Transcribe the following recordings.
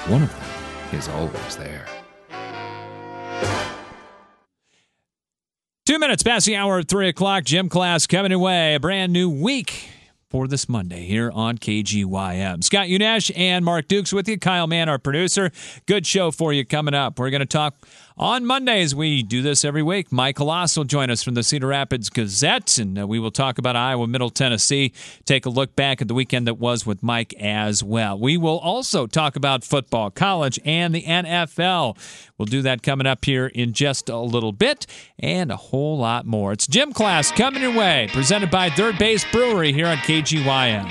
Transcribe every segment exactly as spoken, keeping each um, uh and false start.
one of them is always there. Two minutes past the hour of three o'clock. Gym class coming away. A brand new week for this Monday here on K G Y M. Scott Unash and Mark Dukes with you. Kyle Mann, our producer. Good show for you coming up. We're going to talk on Mondays. We do this every week. Mike Halass will join us from the Cedar Rapids Gazette, and uh, we will talk about Iowa Middle Tennessee. Take a look back at the weekend that was with Mike as well. We will also talk about football, college, and the N F L. We'll do that coming up here in just a little bit, and a whole lot more. It's Gym Class coming your way, presented by Third Base Brewery here on K G Y M.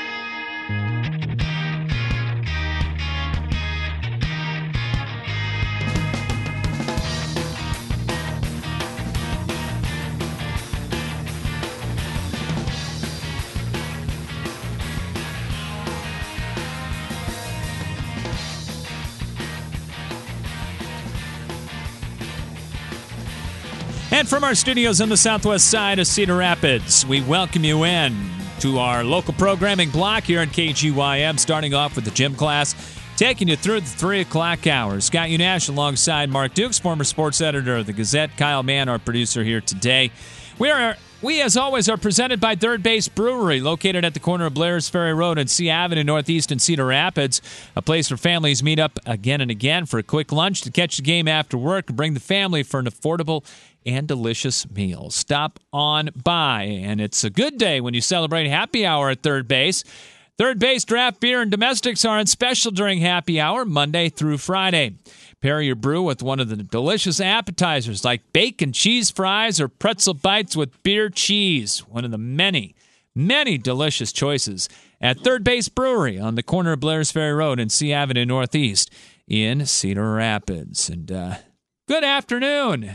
And from our studios on the southwest side of Cedar Rapids, we welcome you in to our local programming block here on K G Y M, starting off with the Gym Class, taking you through the three o'clock hour. Scott Unash alongside Mark Dukes, former sports editor of the Gazette. Kyle Mann, our producer here today. We are, we as always, are presented by Third Base Brewery, located at the corner of Blair's Ferry Road and C Avenue Northeast in Cedar Rapids, a place where families meet up again and again for a quick lunch to catch the game after work and bring the family for an affordable and delicious meals. Stop on by, and it's a good day when you celebrate happy hour at Third Base. Third Base draft beer and domestics are on special during happy hour, Monday through Friday. Pair your brew with one of the delicious appetizers like bacon cheese fries or pretzel bites with beer cheese, one of the many, many delicious choices at Third Base Brewery on the corner of Blair's Ferry Road and C Avenue Northeast in Cedar Rapids. And uh, good afternoon.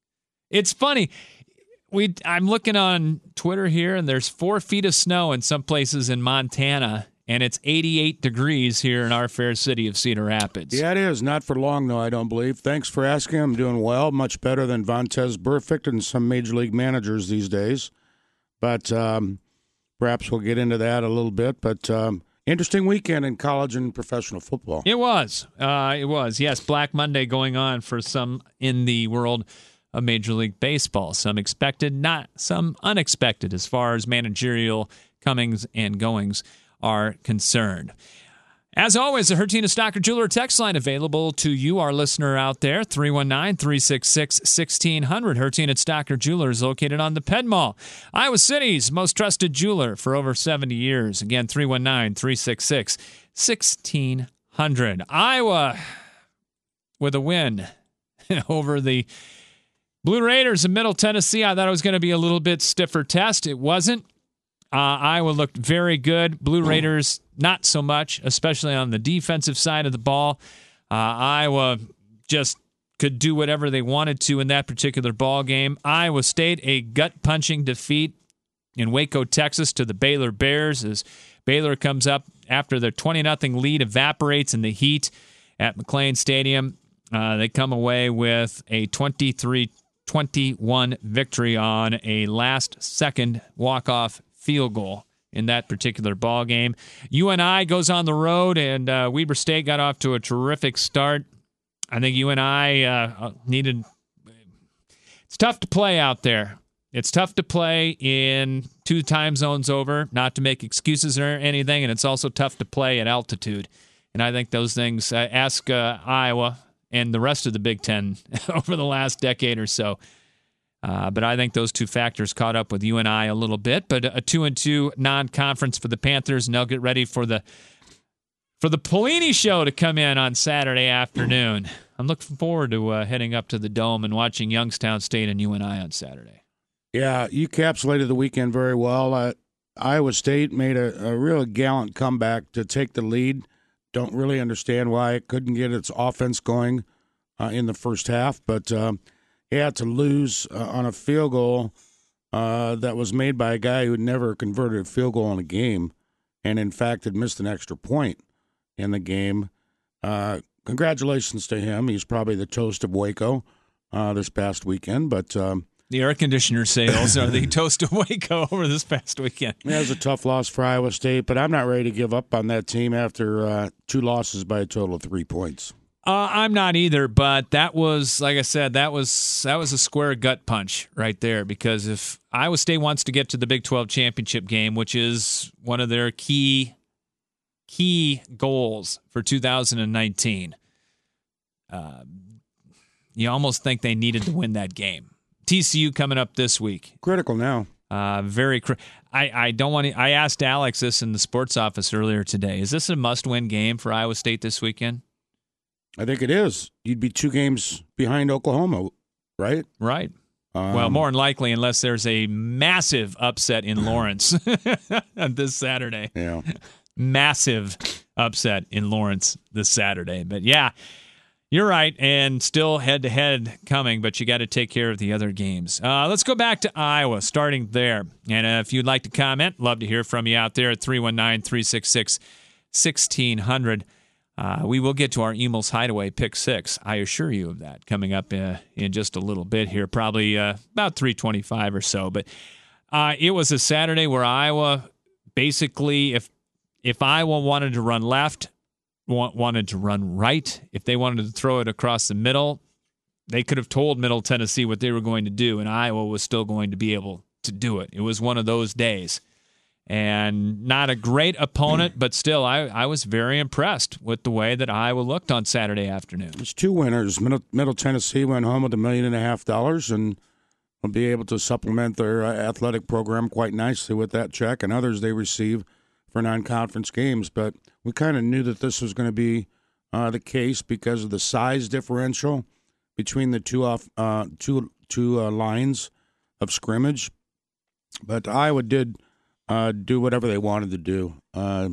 It's funny. We I'm looking on Twitter here, and there's four feet of snow in some places in Montana, and it's eighty-eight degrees here in our fair city of Cedar Rapids. Yeah, it is. Not for long, though, I don't believe. Thanks for asking. I'm doing well, much better than Vontez Burfict and some Major League managers these days. But um, perhaps we'll get into that a little bit. But um, interesting weekend in college and professional football. It was. Uh, it was. Yes, Black Monday going on for some in the world of Major League Baseball. Some expected, not some unexpected as far as managerial comings and goings are concerned. As always, the Hertina Stocker Jeweler text line available to you, our listener out there, three one nine, three six six, one six zero zero. Hertina Stocker Jeweler is located on the Penn Mall, Iowa City's most trusted jeweler for over seventy years. Again, three one nine, three six six, one six zero zero. Iowa with a win over the Blue Raiders in Middle Tennessee. I thought it was going to be a little bit stiffer test. It wasn't. Uh, Iowa looked very good. Blue Raiders, not so much, especially on the defensive side of the ball. Uh, Iowa just could do whatever they wanted to in that particular ball game. Iowa State, a gut-punching defeat in Waco, Texas, to the Baylor Bears as Baylor comes up after their twenty nothing lead evaporates in the heat at McLean Stadium. Uh, they come away with a twenty-three twenty-one victory on a last-second walk-off field goal in that particular ball game. U N I goes on the road, and uh, Weber State got off to a terrific start. I think U N I uh, needed... It's tough to play out there. It's tough to play in two time zones over, not to make excuses or anything, and it's also tough to play at altitude. And I think those things... Uh, ask uh, Iowa and the rest of the Big Ten over the last decade or so. Uh, but I think those two factors caught up with U N I a little bit. But a two and two non-conference for the Panthers, and they'll get ready for the for the Pelini show to come in on Saturday afternoon. I'm looking forward to uh, heading up to the Dome and watching Youngstown State and U N I on Saturday. Yeah, you encapsulated the weekend very well. Uh, Iowa State made a, a real gallant comeback to take the lead. Don't really understand why it couldn't get its offense going uh, in the first half, but um, it had to lose uh, on a field goal uh, that was made by a guy who had never converted a field goal in a game and, in fact, had missed an extra point in the game. Uh, congratulations to him. He's probably the toast of Waco uh, this past weekend, but um, The air conditioner sales are the toast of Waco over this past weekend. Yeah, it was a tough loss for Iowa State, but I'm not ready to give up on that team after uh, two losses by a total of three points. Uh, I'm not either, but that was, like I said, that was that was a square gut punch right there. Because if Iowa State wants to get to the Big twelve championship game, which is one of their key key goals for two thousand nineteen, uh, you almost think they needed to win that game. T C U coming up this week. Critical now. Uh, very. Cr- I, I don't want to. I asked Alex this in the sports office earlier today. Is this a must-win game for Iowa State this weekend? I think it is. You'd be two games behind Oklahoma, right? Right. Um, Well, more than likely, unless there's a massive upset in Lawrence this Saturday. Yeah. Massive upset in Lawrence this Saturday. But yeah. You're right, and still head-to-head coming, but you got to take care of the other games. Uh, let's go back to Iowa, starting there. And uh, if you'd like to comment, love to hear from you out there at three one nine, three six six, one six zero zero. Uh, we will get to our Emil's Hideaway Pick Six. I assure you of that coming up uh, in just a little bit here, probably uh, about three twenty-five or so. But uh, it was a Saturday where Iowa basically, if if Iowa wanted to run left, wanted to run right, if they wanted to throw it across the middle, they could have told Middle Tennessee what they were going to do, and Iowa was still going to be able to do it. It was one of those days. And not a great opponent, but still, I, I was very impressed with the way that Iowa looked on Saturday afternoon. There's two winners. Middle, Middle Tennessee went home with a million and a half dollars and will be able to supplement their uh, athletic program quite nicely with that check, and others they receive for non-conference games. But we kind of knew that this was going to be uh, the case because of the size differential between the two off uh, two two uh, lines of scrimmage. But Iowa did uh, do whatever they wanted to do uh,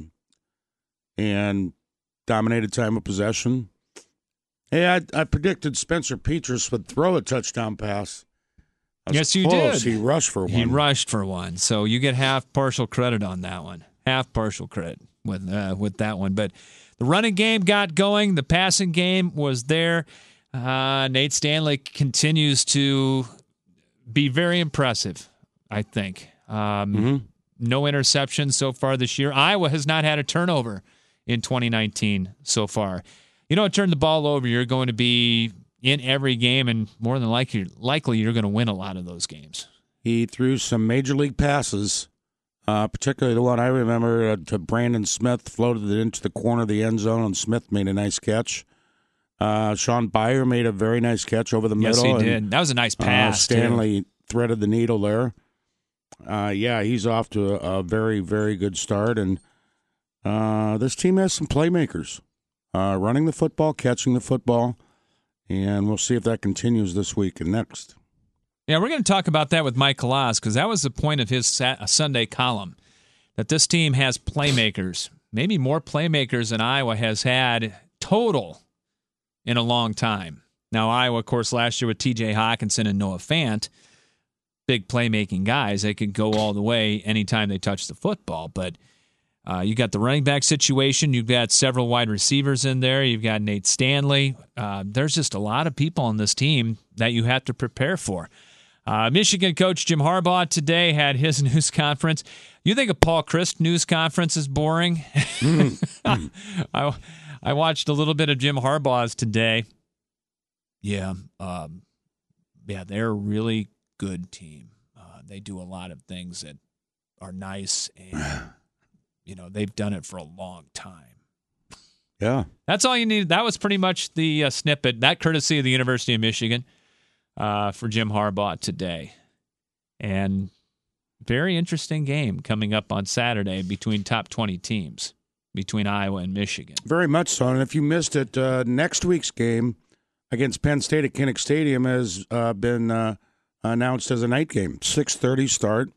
and dominated time of possession. Hey, I, I predicted Spencer Petras would throw a touchdown pass. Yes, you close. did. He rushed for one. He rushed for one, so you get half partial credit on that one. Half partial credit with uh, with that one. But the running game got going. The passing game was there. Uh, Nate Stanley continues to be very impressive, I think. Um, mm-hmm. No interceptions so far this year. Iowa has not had a turnover in twenty nineteen so far. You don't turn the ball over, you're going to be in every game, and more than likely, likely you're going to win a lot of those games. He threw some major league passes. Uh, particularly the one I remember uh, to Brandon Smith, floated it into the corner of the end zone, and Smith made a nice catch. Uh, Sean Byer made a very nice catch over the yes, middle. Yes, he and, did. That was a nice pass. Uh, Stanley too. threaded the needle there. Uh, yeah, he's off to a, a very, very good start. And uh, this team has some playmakers, uh, running the football, catching the football, and we'll see if that continues this week and next. Yeah, we're going to talk about that with Mike Kalas, because that was the point of his Sat- Sunday column, that this team has playmakers, maybe more playmakers than Iowa has had total in a long time. Now, Iowa, of course, last year with T J Hawkinson and Noah Fant, big playmaking guys. They could go all the way anytime they touch the football. But uh, you got the running back situation. You've got several wide receivers in there. You've got Nate Stanley. Uh, there's just a lot of people on this team that you have to prepare for. Uh, Michigan coach Jim Harbaugh today had his news conference. You think a Paul Chryst news conference is boring? Mm-hmm. I, I watched a little bit of Jim Harbaugh's today. Yeah, um, yeah, they're a really good team. Uh, they do a lot of things that are nice, and you know they've done it for a long time. Yeah, that's all you need. That was pretty much the uh, snippet. That courtesy of the University of Michigan. Uh, for Jim Harbaugh today. And very interesting game coming up on Saturday between top twenty teams, between Iowa and Michigan. Very much so. And if you missed it, uh, next week's game against Penn State at Kinnick Stadium has uh, been uh, announced as a night game. six thirty start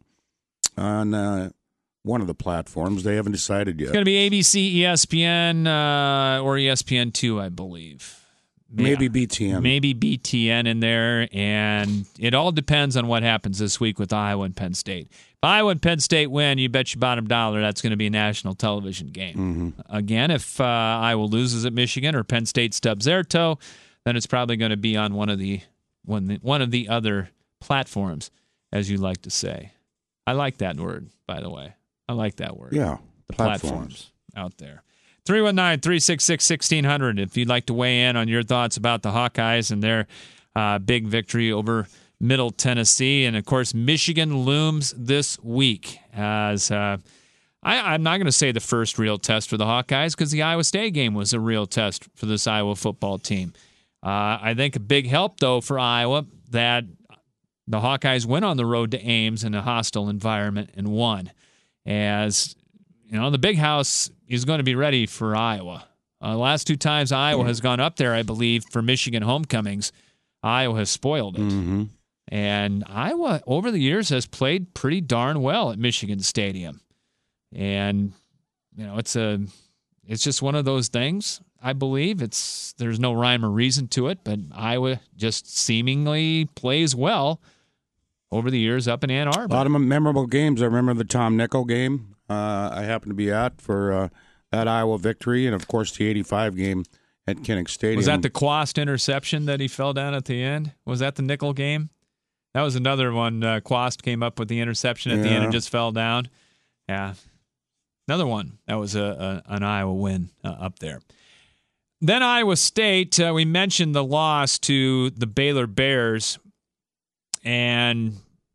on uh, one of the platforms. They haven't decided yet. It's going to be A B C, E S P N, uh, or E S P N two, I believe. Maybe yeah. B T N. Maybe B T N in there, and it all depends on what happens this week with Iowa and Penn State. If Iowa and Penn State win, you bet your bottom dollar that's going to be a national television game. Mm-hmm. Again, if uh, Iowa loses at Michigan or Penn State stubs their toe, then it's probably going to be on one of the one, one of the other platforms, as you like to say. I like that word, by the way. I like that word. Yeah, the platforms, platforms out there. three one nine, three six six, one six zero zero if you'd like to weigh in on your thoughts about the Hawkeyes and their uh, big victory over Middle Tennessee. And, of course, Michigan looms this week as uh, I, I'm not going to say the first real test for the Hawkeyes because the Iowa State game was a real test for this Iowa football team. Uh, I think a big help, though, for Iowa that the Hawkeyes went on the road to Ames in a hostile environment and won. As, you know, the Big House is going to be ready for Iowa. Uh, the last two times Iowa has gone up there, I believe, for Michigan homecomings, Iowa has spoiled it. Mm-hmm. And Iowa, over the years, has played pretty darn well at Michigan Stadium. And, you know, it's a, it's just one of those things, I believe. It's there's no rhyme or reason to it, but Iowa just seemingly plays well over the years up in Ann Arbor. A lot of memorable games. I remember the Tom Nickel game uh, I happened to be at for uh, that Iowa victory, and, of course, the eighty-five game at Kinnick Stadium. Was that the Quast interception that he fell down at the end? Was that the Nickel game? That was another one. Uh, Quast came up with the interception at yeah. the end and just fell down. Yeah. Another one. That was a, a an Iowa win uh, up there. Then Iowa State, uh, we mentioned the loss to the Baylor Bears. And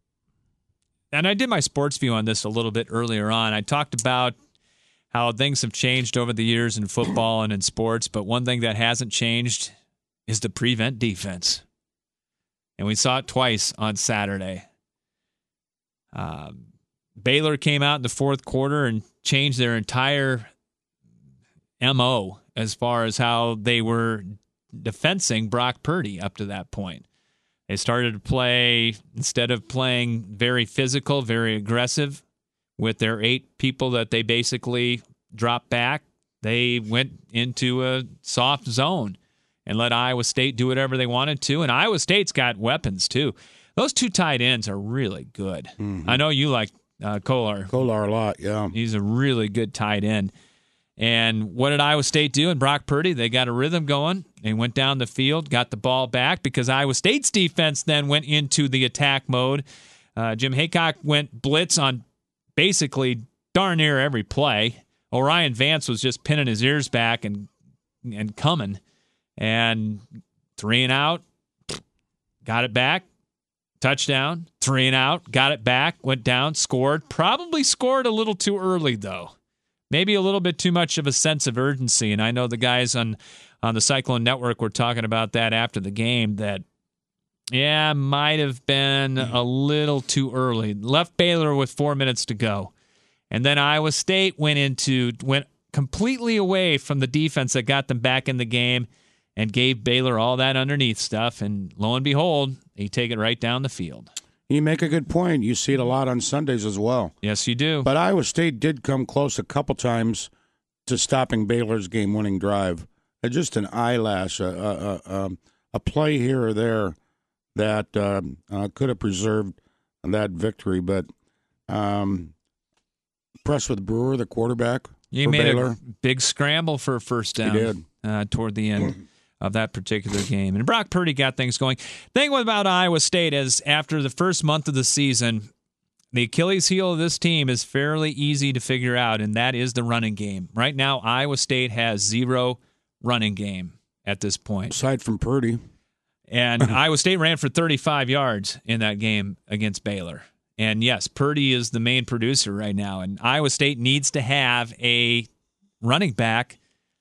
and I did my sports view on this a little bit earlier on. I talked about how things have changed over the years in football and in sports, but one thing that hasn't changed is the prevent defense. And we saw it twice on Saturday. Um, Baylor came out in the fourth quarter and changed their entire M O as far as how they were defensing Brock Purdy up to that point. They started to play, instead of playing very physical, very aggressive, with their eight people that they basically dropped back, they went into a soft zone and let Iowa State do whatever they wanted to. And Iowa State's got weapons, too. Those two tight ends are really good. Mm-hmm. I know you like uh, Kolar. Kolar a lot, yeah. He's a really good tight end. And what did Iowa State do? And Brock Purdy, they got a rhythm going. They went down the field, got the ball back because Iowa State's defense then went into the attack mode. Uh, Jim Haycock went blitz on basically darn near every play. Orion Vance was just pinning his ears back and and coming. And three and out, got it back, touchdown, three and out, got it back, went down, scored. Probably scored a little too early, though. Maybe a little bit too much of a sense of urgency. And I know the guys on, on the Cyclone Network were talking about that after the game, that, yeah, might have been a little too early. Left Baylor with four minutes to go. And then Iowa State went into went completely away from the defense that got them back in the game and gave Baylor all that underneath stuff. And lo and behold, they take it right down the field. You make a good point. You see it a lot on Sundays as well. Yes, you do. But Iowa State did come close a couple times to stopping Baylor's game-winning drive. Uh, just an eyelash, a, a, a, a play here or there that uh, uh, could have preserved that victory. But um, impressed with Brewer, the quarterback. You for made Baylor. a big scramble for a first down. He did. Uh, toward the end of that particular game. And Brock Purdy got things going. Thing about Iowa State is after the first month of the season, the Achilles heel of this team is fairly easy to figure out, and that is the running game. Right now, Iowa State has zero running game at this point. Aside from Purdy. And Iowa State ran for thirty-five yards in that game against Baylor. And yes, Purdy is the main producer right now, and Iowa State needs to have a running back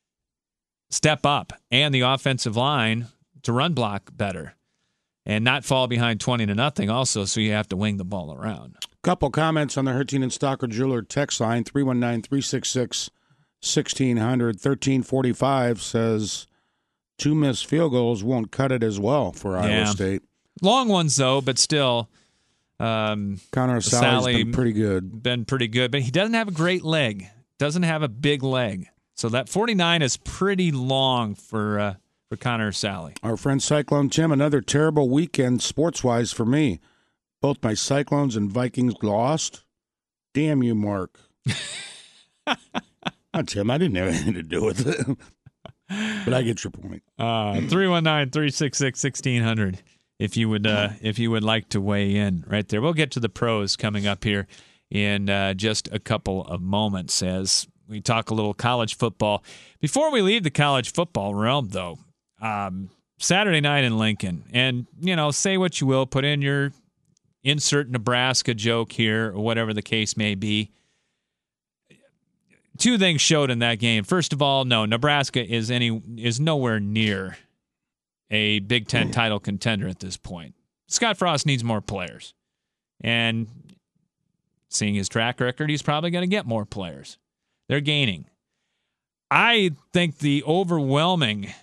step up and the offensive line to run block better and not fall behind twenty to nothing also, so you have to wing the ball around. Couple comments on the Hertin and Stalker Jeweler text line, three one nine, three six six, one six zero zero. thirteen forty-five says two missed field goals won't cut it as well for Iowa yeah. State. Long ones, though, but still. Um, Connor Sally's been pretty good. Been pretty good, but he doesn't have a great leg. Doesn't have a big leg. So that forty-nine is pretty long for uh, for Connor Sally. Our friend Cyclone Tim, another terrible weekend sports-wise for me. Both my Cyclones and Vikings lost. Damn you, Mark. Not Tim, I didn't have anything to do with it. But I get your point. Uh, three one nine, three six six, one six zero zero if you would uh, if you would like to weigh in right there. We'll get to the pros coming up here in uh, just a couple of moments as we talk a little college football. Before we leave the college football realm, though, um, Saturday night in Lincoln, and, you know, say what you will, put in your insert Nebraska joke here or whatever the case may be. Two things showed in that game. First of all, no, Nebraska is any is nowhere near a Big Ten title contender at this point. Scott Frost needs more players. And seeing his track record, he's probably going to get more players. They're gaining. I think the overwhelming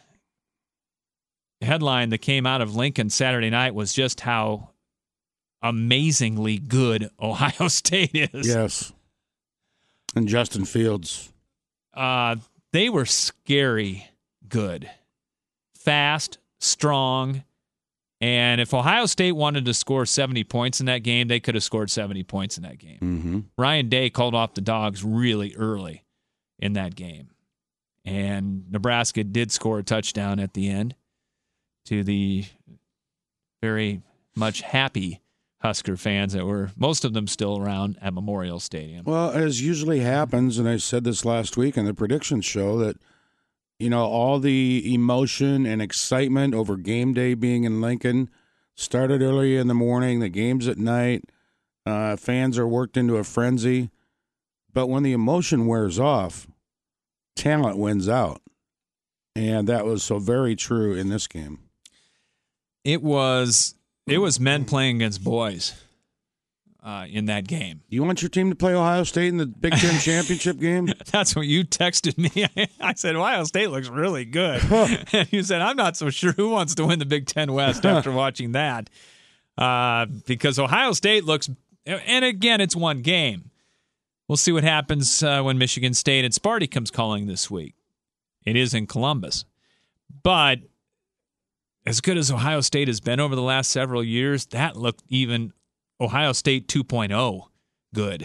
headline that came out of Lincoln Saturday night was just how amazingly good Ohio State is. Yes. And Justin Fields. Uh, they were scary good. Fast, strong. And if Ohio State wanted to score seventy points in that game, they could have scored seventy points in that game. Mm-hmm. Ryan Day called off the Dogs really early in that game. And Nebraska did score a touchdown at the end to the very much happy Husker fans that were, most of them still around at Memorial Stadium. Well, as usually happens, and I said this last week in the predictions show, that, you know, all the emotion and excitement over game day being in Lincoln started early in the morning, the game's at night, uh, fans are worked into a frenzy. But when the emotion wears off, talent wins out. And that was so very true in this game. It was... It was men playing against boys uh, in that game. You want your team to play Ohio State in the Big Ten championship game? That's what you texted me. I said, Ohio State looks really good. And you said, I'm not so sure who wants to win the Big Ten West after watching that. Uh, because Ohio State looks, and again, it's one game. We'll see what happens uh, when Michigan State and Sparty comes calling this week. It is in Columbus. But as good as Ohio State has been over the last several years, that looked even Ohio State two point oh good.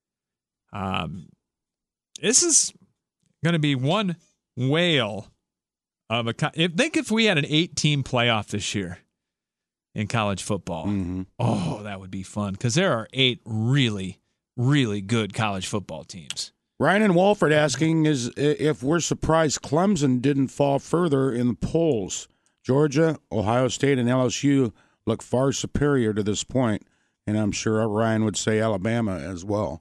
Um, this is going to be one whale of a. If, think if we had an eight-team playoff this year in college football. Mm-hmm. Oh, that would be fun because there are eight really, really good college football teams. Ryan and Walford asking is if we're surprised Clemson didn't fall further in the polls. Georgia, Ohio State, and L S U look far superior to this point, and I'm sure Ryan would say Alabama as well.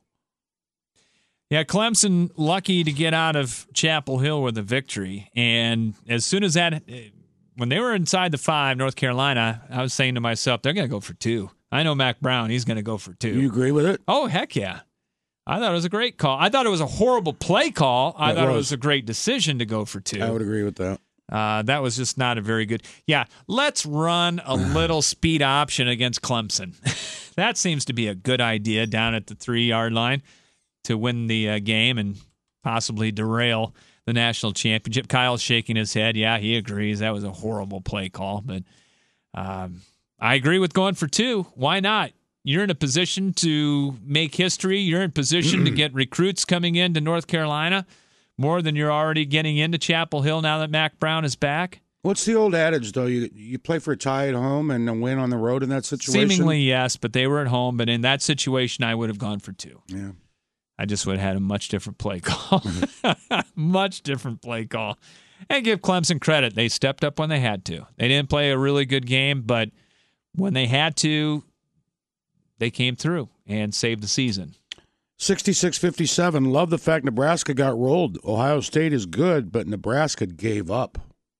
Yeah, Clemson lucky to get out of Chapel Hill with a victory, and as soon as that, when they were inside the five, North Carolina, I was saying to myself, they're going to go for two. I know Mac Brown, he's going to go for two. You agree with it? Oh, heck yeah. I thought it was a great call. I thought it was a horrible play call. I it thought was. it was a great decision to go for two. I would agree with that. Uh, that was just not a very good. Yeah, let's run a little speed option against Clemson. That seems to be a good idea down at the three-yard line to win the uh, game and possibly derail the national championship. Kyle's shaking his head. Yeah, he agrees. That was a horrible play call. But um, I agree with going for two. Why not? You're in a position to make history. You're in position to get recruits coming into North Carolina. More than you're already getting into Chapel Hill now that Mac Brown is back? What's the old adage, though? You you play for a tie at home and a win on the road in that situation? Seemingly, yes, but they were at home. But in that situation, I would have gone for two. Yeah. I just would have had a much different play call. Much different play call. And give Clemson credit. They stepped up when they had to. They didn't play a really good game, but when they had to, they came through and saved the season. sixty-six fifty-seven. Love the fact Nebraska got rolled. Ohio State is good, but Nebraska gave up.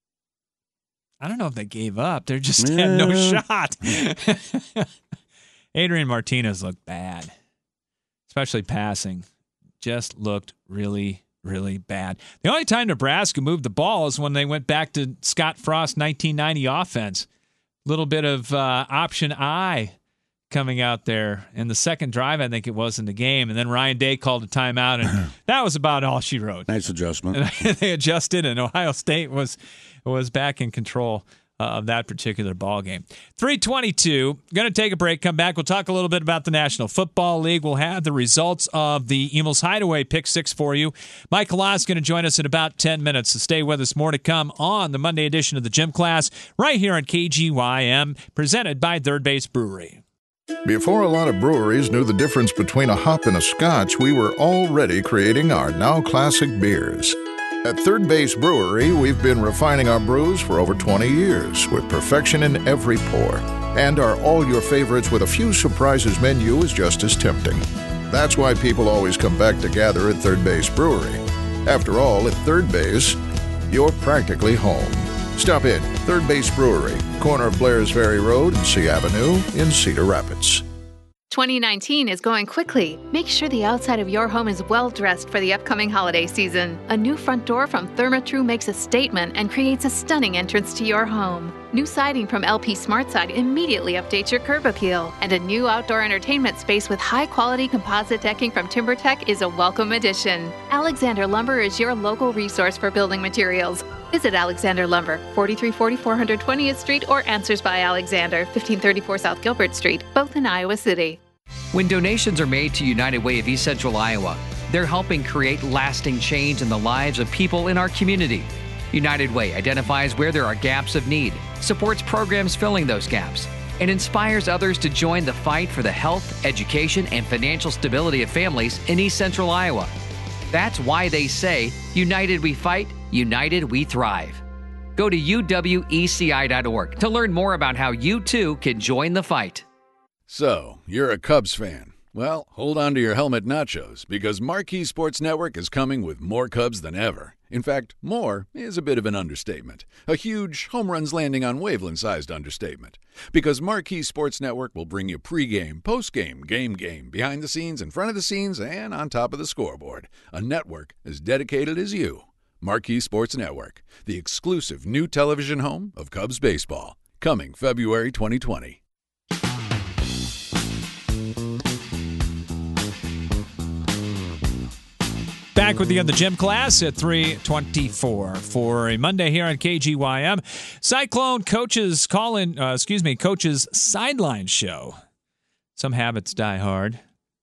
I don't know if they gave up. They just Yeah. had no shot. Adrian Martinez looked bad, especially passing. Just looked really, really bad. The only time Nebraska moved the ball is when they went back to Scott Frost nineteen ninety offense. Little bit of uh, option I coming out there in the second drive, I think it was, in the game. And then Ryan Day called a timeout, and that was about all she wrote. Nice adjustment. And they adjusted, and Ohio State was was back in control uh, of that particular ball game. three twenty-two, going to take a break, come back. We'll talk a little bit about the National Football League. We'll have the results of the Emils Hideaway Pick Six for you. Mike Halas is going to join us in about ten minutes, so stay with us. More to come on the Monday edition of the Gym Class right here on K G Y M, presented by Third Base Brewery. Before a lot of breweries knew the difference between a hop and a scotch, we were already creating our now classic beers. At Third Base Brewery, we've been refining our brews for over twenty years, with perfection in every pour. And our all-your-favorites with a few surprises menu is just as tempting. That's why people always come back to gather at Third Base Brewery. After all, at Third Base, you're practically home. Stop in, Third Base Brewery, corner of Blairs Ferry Road and C Avenue in Cedar Rapids. twenty nineteen is going quickly. Make sure the outside of your home is well dressed for the upcoming holiday season. A new front door from Therma-Tru makes a statement and creates a stunning entrance to your home. New siding from L P SmartSide immediately updates your curb appeal. And a new outdoor entertainment space with high-quality composite decking from TimberTech is a welcome addition. Alexander Lumber is your local resource for building materials. Visit Alexander Lumber, forty-three forty four hundred twentieth Street, or Answers by Alexander, fifteen thirty-four South Gilbert Street, both in Iowa City. When donations are made to United Way of East Central Iowa, they're helping create lasting change in the lives of people in our community. United Way identifies where there are gaps of need, supports programs filling those gaps, and inspires others to join the fight for the health, education, and financial stability of families in East Central Iowa. That's why they say, United we fight, United we thrive. Go to U W E C I dot org to learn more about how you too can join the fight. So, you're a Cubs fan. Well, hold on to your helmet nachos, because Marquee Sports Network is coming with more Cubs than ever. In fact, more is a bit of an understatement. A huge home runs landing on Waveland-sized understatement. Because Marquee Sports Network will bring you pregame, postgame, game game, behind the scenes, in front of the scenes, and on top of the scoreboard. A network as dedicated as you. Marquee Sports Network, the exclusive new television home of Cubs baseball. Coming February twenty twenty. Back with you on the Gym Class at three twenty-four for a Monday here on K G Y M. Cyclone coaches call in, uh, excuse me, coaches sideline show. Some habits die hard.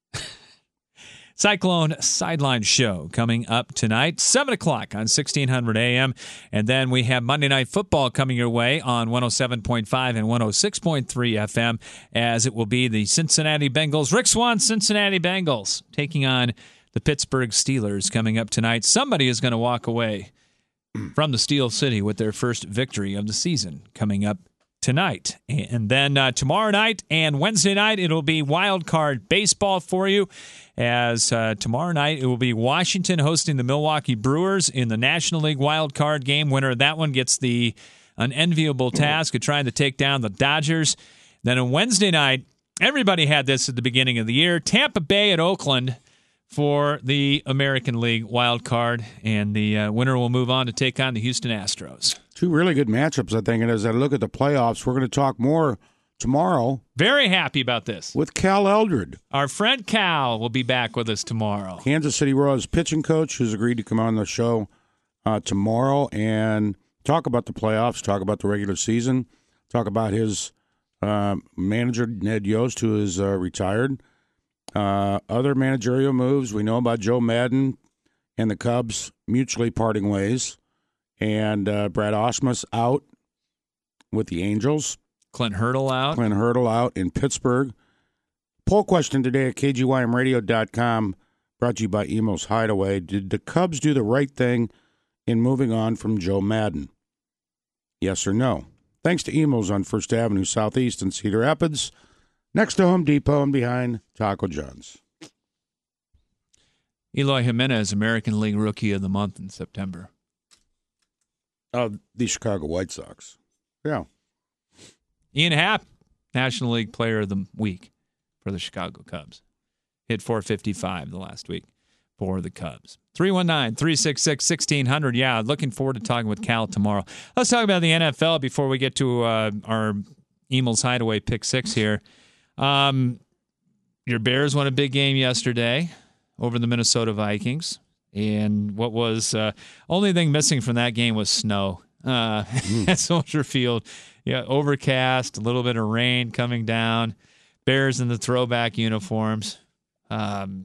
Cyclone Sideline Show coming up tonight, seven o'clock on sixteen hundred A M. And then we have Monday Night Football coming your way on one oh seven point five and one oh six point three F M, as it will be the Cincinnati Bengals, Rick Swan Cincinnati Bengals, taking on the Pittsburgh Steelers coming up tonight. Somebody is going to walk away from the Steel City with their first victory of the season coming up tonight. And then uh, tomorrow night and Wednesday night, it'll be wild card baseball for you, as uh, tomorrow night it will be Washington hosting the Milwaukee Brewers in the National League wild card game. Winner of that one gets the unenviable task of trying to take down the Dodgers. Then on Wednesday night, everybody had this at the beginning of the year, Tampa Bay at Oakland for the American League wild card, and the uh, winner will move on to take on the Houston Astros. Two really good matchups, I think, and as I look at the playoffs, we're going to talk more tomorrow. Very happy about this. With Cal Eldred. Our friend Cal will be back with us tomorrow. Kansas City Royals pitching coach who's agreed to come on the show uh, tomorrow and talk about the playoffs, talk about the regular season, talk about his uh, manager, Ned Yost, who is uh, retired. Uh, other managerial moves. We know about Joe Madden and the Cubs mutually parting ways. And uh, Brad Ausmus out with the Angels. Clint Hurdle out. Clint Hurdle out in Pittsburgh. Poll question today at K G Y M radio dot com, brought to you by Emils Hideaway. Did the Cubs do the right thing in moving on from Joe Madden? Yes or no? Thanks to Emils on First Avenue Southeast in Cedar Rapids, next to Home Depot and behind Taco John's. Eloy Jimenez, American League Rookie of the Month in September. Oh, the Chicago White Sox. Yeah. Ian Happ, National League Player of the Week for the Chicago Cubs. Hit four fifty-five the last week for the Cubs. three one nine, three six six, one six zero zero. Yeah, looking forward to talking with Cal tomorrow. Let's talk about the N F L before we get to uh, our Emils Hideaway Pick Six here. Um, your Bears won a big game yesterday over the Minnesota Vikings. And what was uh, only thing missing from that game was snow. uh, at Soldier Field. Yeah, overcast, a little bit of rain coming down. Bears in the throwback uniforms. Um,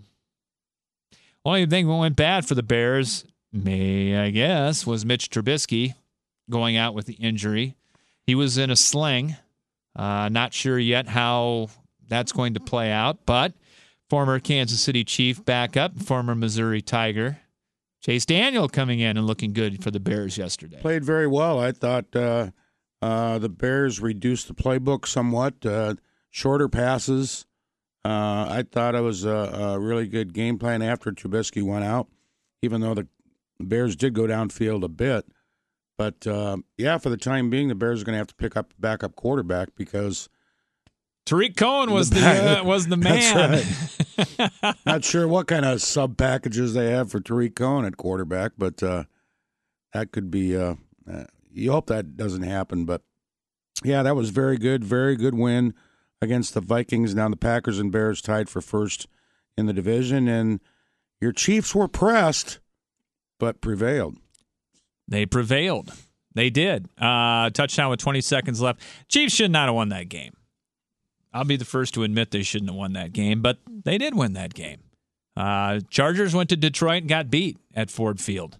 only thing that went bad for the Bears, may I guess, was Mitch Trubisky going out with the injury. He was in a sling. Uh, not sure yet how that's going to play out, but former Kansas City Chief backup, former Missouri Tiger, Chase Daniel coming in and looking good for the Bears yesterday. Played very well. I thought uh, uh, the Bears reduced the playbook somewhat, uh, shorter passes. Uh, I thought it was a, a really good game plan after Trubisky went out, even though the Bears did go downfield a bit. But, uh, yeah, for the time being, the Bears are going to have to pick up backup quarterback because Tariq Cohen was the, the uh, was the man. That's right. Not sure what kind of sub packages they have for Tariq Cohen at quarterback, but uh, that could be. Uh, uh, you hope that doesn't happen, but yeah, that was very good, very good win against the Vikings. Now the Packers and Bears tied for first in the division, and your Chiefs were pressed, but prevailed. They prevailed. They did. Uh, touchdown with twenty seconds left. Chiefs should not have won that game. I'll be the first to admit they shouldn't have won that game, but they did win that game. Uh, Chargers went to Detroit and got beat at Ford Field.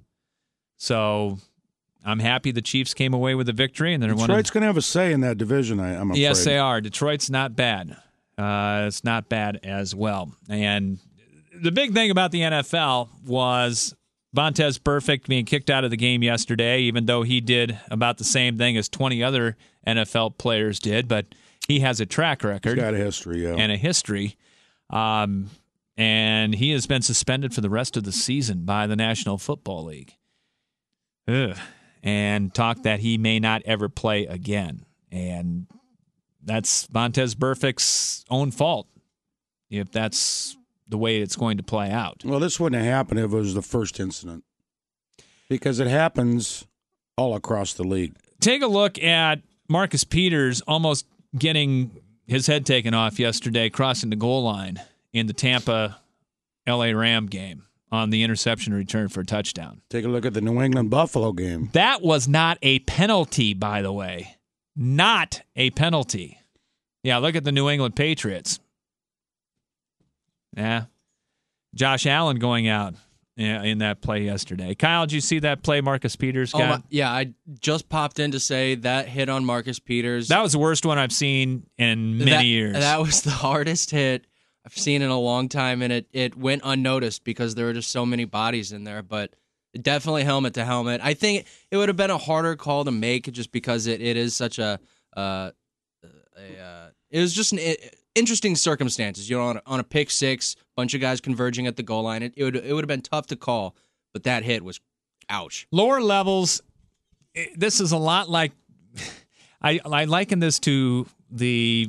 So I'm happy the Chiefs came away with a victory. And they're Detroit's going to have a say in that division, I, I'm afraid. Yes, they are. Detroit's not bad. Uh, it's not bad as well. And the big thing about the N F L was Vontaze Burfict being kicked out of the game yesterday, even though he did about the same thing as twenty other N F L players did. But he has a track record. He's got a history, yeah. And a history. Um, and he has been suspended for the rest of the season by the National Football League. Ugh. And talk that he may not ever play again. And that's Vontaze Burfict's own fault if that's the way it's going to play out. Well, this wouldn't have happened if it was the first incident, because it happens all across the league. Take a look at Marcus Peters almost getting his head taken off yesterday, crossing the goal line in the Tampa L A Ram game on the interception return for a touchdown. Take a look at the New England Buffalo game. That was not a penalty, by the way. Not a penalty. Yeah, look at the New England Patriots. Yeah. Josh Allen going out in that play yesterday. Kyle, did you see that play Marcus Peters got? Oh, my, yeah, I just popped in to say that hit on Marcus Peters. That was the worst one I've seen in many that, years. That was the hardest hit I've seen in a long time, and it, it went unnoticed because there were just so many bodies in there, but definitely helmet to helmet. I think it would have been a harder call to make just because it, it is such a, uh, a uh, it was just an it, interesting circumstances. You know, on a, on a pick six, bunch of guys converging at the goal line. It, it would it would have been tough to call, but that hit was, ouch. Lower levels, this is a lot like, I I liken this to the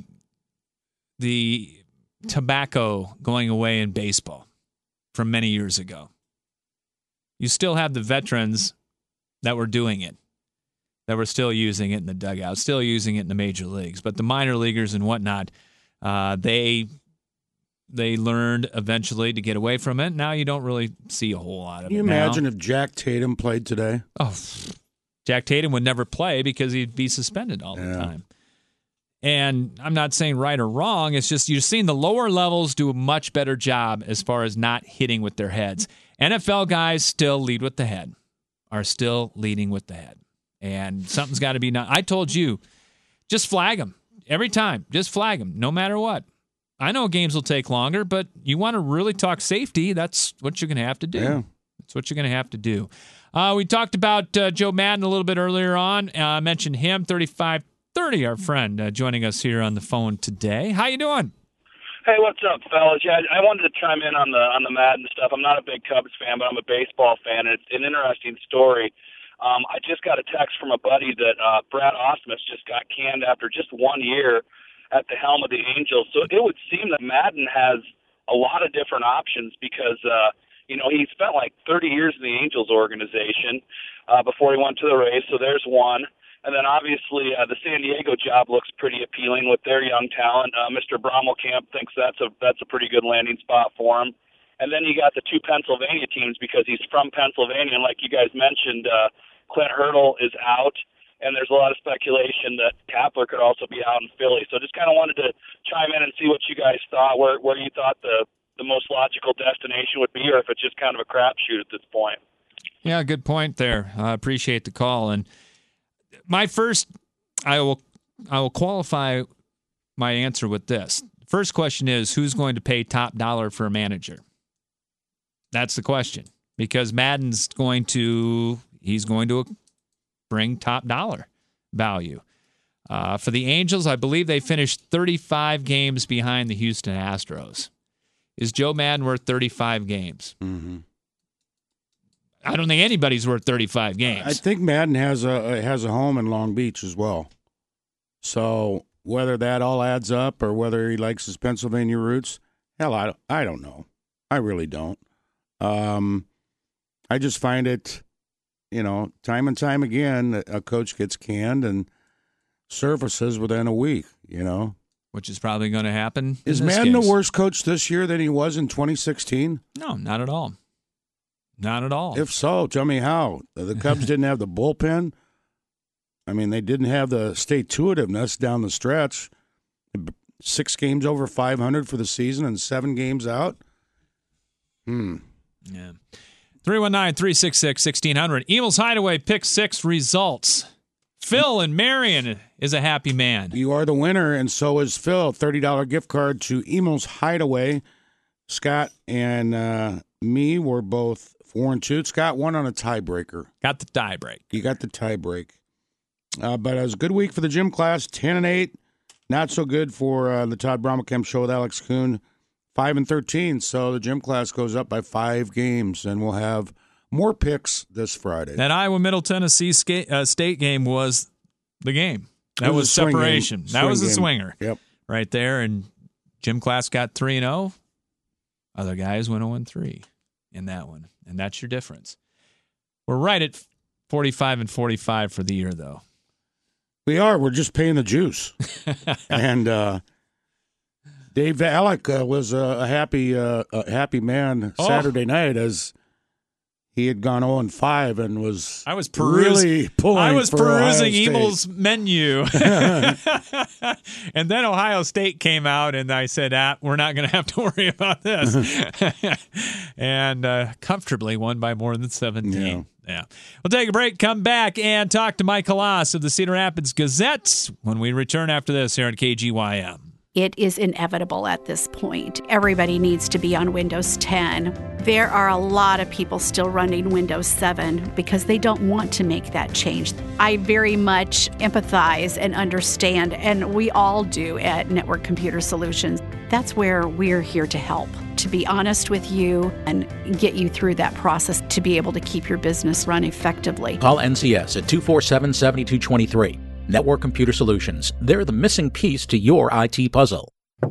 the tobacco going away in baseball from many years ago. You still have the veterans that were doing it, that were still using it in the dugout, still using it in the major leagues. But the minor leaguers and whatnot, uh, they they learned eventually to get away from it. Now you don't really see a whole lot of Can you it now. imagine if Jack Tatum played today? Oh, Jack Tatum would never play because he'd be suspended all Yeah. the time. And I'm not saying right or wrong. It's just you've seen the lower levels do a much better job as far as not hitting with their heads. N F L guys still lead with the head, are still leading with the head. And something's got to be done. I told you, just flag them every time. Just flag them, no matter what. I know games will take longer, but you want to really talk safety, that's what you're going to have to do. Yeah. That's what you're going to have to do. Uh, we talked about uh, Joe Madden a little bit earlier on. Uh, I mentioned him, thirty-five thirty, our friend, uh, joining us here on the phone today. How you doing? Hey, what's up, fellas? Yeah, I wanted to chime in on the on the Madden stuff. I'm not a big Cubs fan, but I'm a baseball fan, and it's an interesting story. Um, I just got a text from a buddy that uh, Brad Ausmus just got canned after just one year at the helm of the Angels. So it would seem that Madden has a lot of different options because, uh, you know, he spent like thirty years in the Angels organization uh, before he went to the Rays, so there's one. And then obviously uh, the San Diego job looks pretty appealing with their young talent. Uh, Mister Brommelkamp thinks that's a that's a pretty good landing spot for him. And then you got the two Pennsylvania teams because he's from Pennsylvania, and like you guys mentioned, uh, Clint Hurdle is out, and there's a lot of speculation that Kapler could also be out in Philly. So just kind of wanted to chime in and see what you guys thought, where where you thought the, the most logical destination would be, or if it's just kind of a crapshoot at this point. Yeah, good point there. I appreciate the call. And my first, I will I will qualify my answer with this. First question is, who's going to pay top dollar for a manager? That's the question. Because Madden's going to, he's going to bring top dollar value. Uh, for the Angels, I believe they finished thirty-five games behind the Houston Astros. Is Joe Madden worth thirty-five games? Mm-hmm. I don't think anybody's worth thirty-five games. I think Madden has a has a home in Long Beach as well. So whether that all adds up or whether he likes his Pennsylvania roots, hell, I don't, I don't know. I really don't. Um, I just find it, you know, time and time again, a coach gets canned and surfaces within a week, you know. Which is probably going to happen. Is Madden a worse coach this year than he was in twenty sixteen? No, not at all. Not at all. If so, tell me how. The Cubs didn't have the bullpen. I mean, they didn't have the stay-to-itiveness down the stretch. Six games over five hundred for the season and seven games out. Hmm. Yeah. three one nine, three six six, one six zero zero. Emel's Hideaway Pick Six results. Phil in Marion is a happy man. You are the winner, and so is Phil. thirty dollars gift card to Emel's Hideaway. Scott and uh, me were both four and two. Scott won on a tiebreaker. Got the tie break. You got the tie break. Uh, but it was a good week for the gym class, ten and eight. Not so good for uh, the Todd Bromacamp Show with Alex Kuhn, five and thirteen. So the gym class goes up by five games, and we'll have more picks this Friday. That Iowa Middle Tennessee State, uh, State game was the game. That was, was separation. That was a game. Swinger. Yep. Right there. And gym class got three and oh. Other guys went oh and three in that one. And that's your difference. We're right at forty-five and forty-five for the year, though. We are. We're just paying the juice. and uh, Dave Valek uh, was a, a happy uh, a happy man oh. Saturday night as he had gone oh and five and was I was perusing, really pulling I was for perusing Ohio Emel's State. menu. And then Ohio State came out, and I said, ah, we're not going to have to worry about this. and uh, comfortably won by more than seventeen. Yeah. Yeah. We'll take a break, come back, and talk to Mike Halas of the Cedar Rapids Gazette when we return after this here at K G Y M. It is inevitable at this point. Everybody needs to be on Windows ten. There are a lot of people still running Windows seven because they don't want to make that change. I very much empathize and understand, and we all do at Network Computer Solutions. That's where we're here to help, to be honest with you and get you through that process to be able to keep your business run effectively. Call N C S at two four seven, seven two two three. Network Computer Solutions. They're the missing piece to your I T puzzle.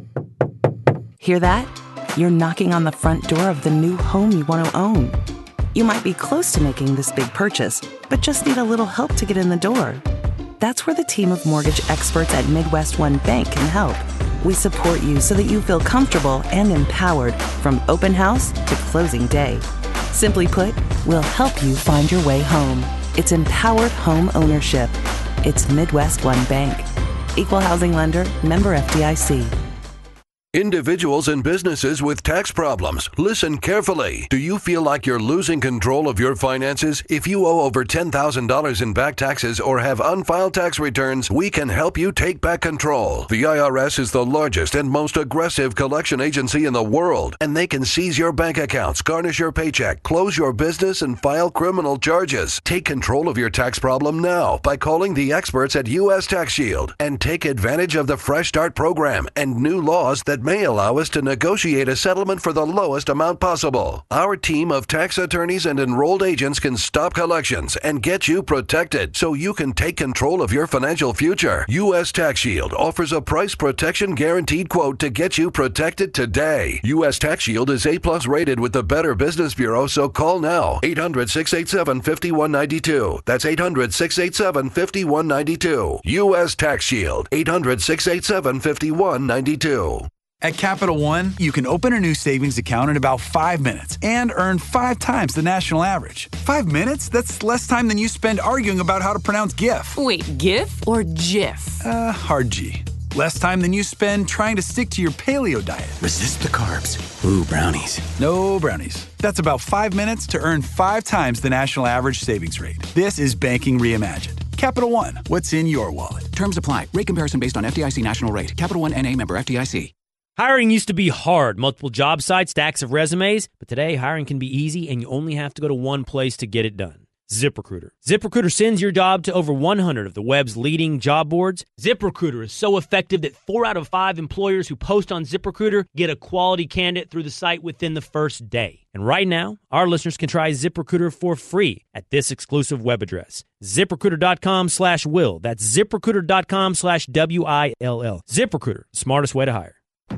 Hear that? You're knocking on the front door of the new home you want to own. You might be close to making this big purchase, but just need a little help to get in the door. That's where the team of mortgage experts at Midwest One Bank can help. We support you so that you feel comfortable and empowered from open house to closing day. Simply put, we'll help you find your way home. It's empowered home ownership. It's Midwest One Bank. Equal housing lender, member F D I C. Individuals and businesses with tax problems, listen carefully. Do you feel like you're losing control of your finances? If you owe over ten thousand dollars in back taxes or have unfiled tax returns, we can help you take back control. The I R S is the largest and most aggressive collection agency in the world, and they can seize your bank accounts, garnish your paycheck, close your business, and file criminal charges. Take control of your tax problem now by calling the experts at U S Tax Shield and take advantage of the Fresh Start program and new laws that may allow us to negotiate a settlement for the lowest amount possible. Our team of tax attorneys and enrolled agents can stop collections and get you protected so you can take control of your financial future. U S Tax Shield offers a price protection guaranteed quote to get you protected today. U S Tax Shield is A plus rated with the Better Business Bureau, so call now. eight hundred, six eight seven, five one nine two. That's eight hundred, six eight seven, five one nine two. U S Tax Shield. eight hundred, six eight seven, five one nine two. At Capital One, you can open a new savings account in about five minutes and earn five times the national average. Five minutes? That's less time than you spend arguing about how to pronounce GIF. Wait, GIF or GIF? Uh, hard G. Less time than you spend trying to stick to your paleo diet. Resist the carbs. Ooh, brownies. No brownies. That's about five minutes to earn five times the national average savings rate. This is banking reimagined. Capital One, what's in your wallet? Terms apply. Rate comparison based on F D I C national rate. Capital One N A member F D I C. Hiring used to be hard. Multiple job sites, stacks of resumes. But today, hiring can be easy, and you only have to go to one place to get it done. ZipRecruiter. ZipRecruiter sends your job to over one hundred of the web's leading job boards. ZipRecruiter is so effective that four out of five employers who post on ZipRecruiter get a quality candidate through the site within the first day. And right now, our listeners can try ZipRecruiter for free at this exclusive web address, ZipRecruiter.com slash will. That's ZipRecruiter.com slash W I L L. ZipRecruiter, the smartest way to hire.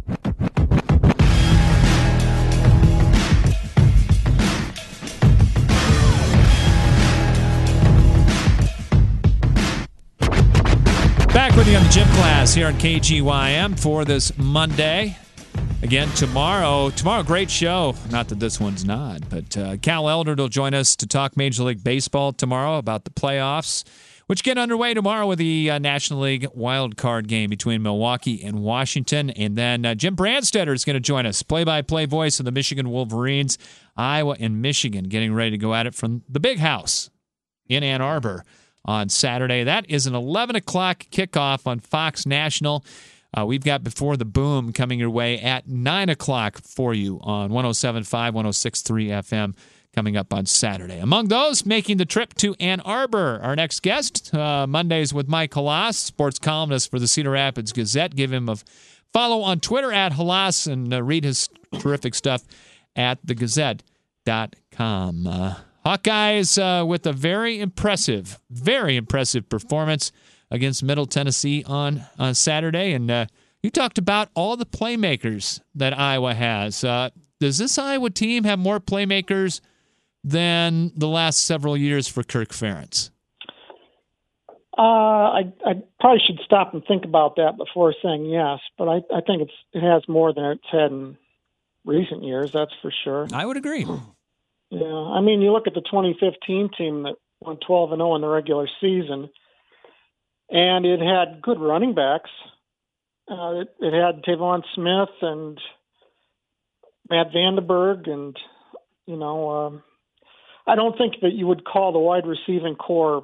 Back with you on the gym class here on K G Y M for this Monday. Again, tomorrow, tomorrow, great show. Not that this one's not, but uh, Cal Eldred will join us to talk Major League Baseball tomorrow about the playoffs, which get underway tomorrow with the uh, National League wild card game between Milwaukee and Washington. And then uh, Jim Brandstetter is going to join us, play-by-play voice of the Michigan Wolverines, Iowa and Michigan, getting ready to go at it from the Big House in Ann Arbor on Saturday. That is an eleven o'clock kickoff on Fox National. Uh, we've got Before the Boom coming your way at nine o'clock for you on one oh seven point five, one oh six point three F M coming up on Saturday. Among those making the trip to Ann Arbor, our next guest, uh, Mondays with Mike Halas, sports columnist for the Cedar Rapids Gazette. Give him a follow on Twitter at Halas and uh, read his terrific stuff at the gazette dot com. Uh, Hawkeyes uh, with a very impressive, very impressive performance against Middle Tennessee on, on Saturday. And uh, you talked about all the playmakers that Iowa has. Uh, does this Iowa team have more playmakers than the last several years for Kirk Ferentz? Uh, I, I probably should stop and think about that before saying yes, but I, I think it's it has more than it's had in recent years, that's for sure. I would agree. Yeah, I mean, you look at the twenty fifteen team that went twelve and oh in the regular season, and it had good running backs. Uh, it, it had Tavon Smith and Matt Vandenberg, and, you know, um, I don't think that you would call the wide receiving core,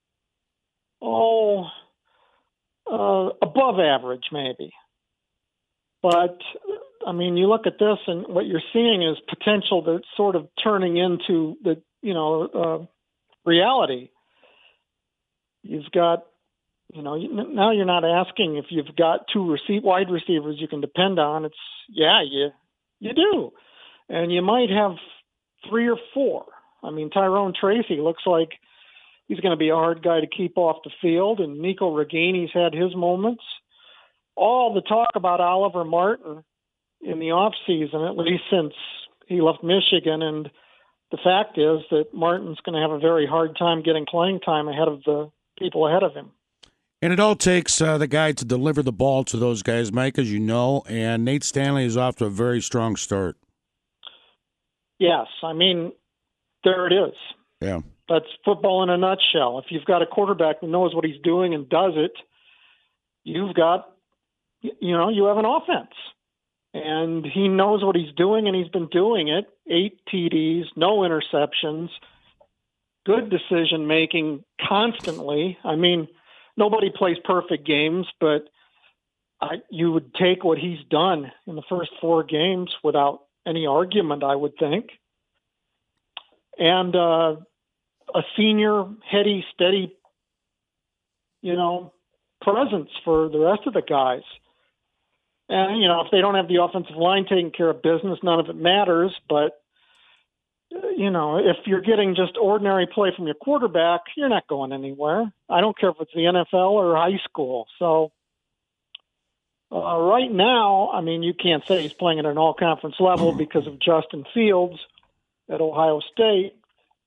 oh, uh, above average maybe. But, I mean, you look at this and what you're seeing is potential that's sort of turning into the, you know, uh, reality. You've got, you know, now you're not asking if you've got two receive, wide receivers you can depend on. It's, yeah, you, you do. And you might have three or four. I mean, Tyrone Tracy looks like he's going to be a hard guy to keep off the field, and Nico Regani's had his moments. All the talk about Oliver Martin in the offseason, at least since he left Michigan, and the fact is that Martin's going to have a very hard time getting playing time ahead of the people ahead of him. And it all takes uh, the guy to deliver the ball to those guys, Mike, as you know, and Nate Stanley is off to a very strong start. Yes, I mean, there it is. Yeah. That's football in a nutshell. If you've got a quarterback that knows what he's doing and does it, you've got, you know, you have an offense. And he knows what he's doing, and he's been doing it. Eight T Ds, no interceptions, good decision-making constantly. I mean, nobody plays perfect games, but I, you would take what he's done in the first four games without any argument, I would think. And uh, a senior, heady, steady, you know, presence for the rest of the guys. And, you know, if they don't have the offensive line taking care of business, none of it matters. But, you know, if you're getting just ordinary play from your quarterback, you're not going anywhere. I don't care if it's the N F L or high school. So uh, right now, I mean, you can't say he's playing at an all-conference level because of Justin Fields at Ohio State.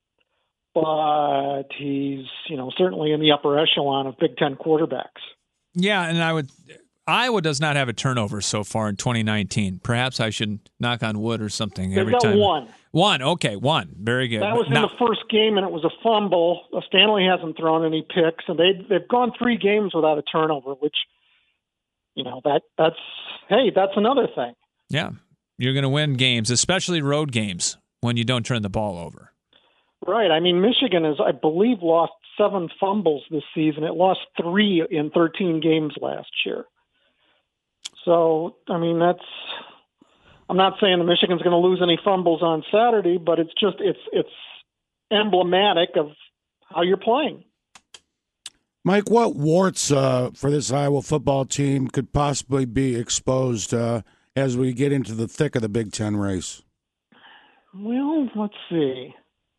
But he's, you know, certainly in the upper echelon of Big Ten quarterbacks. Yeah, and I would Iowa does not have a turnover so far in twenty nineteen. Perhaps I should knock on wood or something They've every got time. one. One. Okay, one. Very good. That was in Now, the first game, and it was a fumble. Stanley hasn't thrown any picks, and they they've gone three games without a turnover, which, you know, that that's hey, that's another thing. yeah, you're going to win games, especially road games, when you don't turn the ball over. Right. I mean, Michigan has, I believe, lost seven fumbles this season. It lost three in thirteen games last year. So, I mean, that's. I'm not saying that Michigan's going to lose any fumbles on Saturday, but it's just it's it's emblematic of how you're playing. Mike, what warts uh, for this Iowa football team could possibly be exposed uh, as we get into the thick of the Big Ten race? Well, let's see.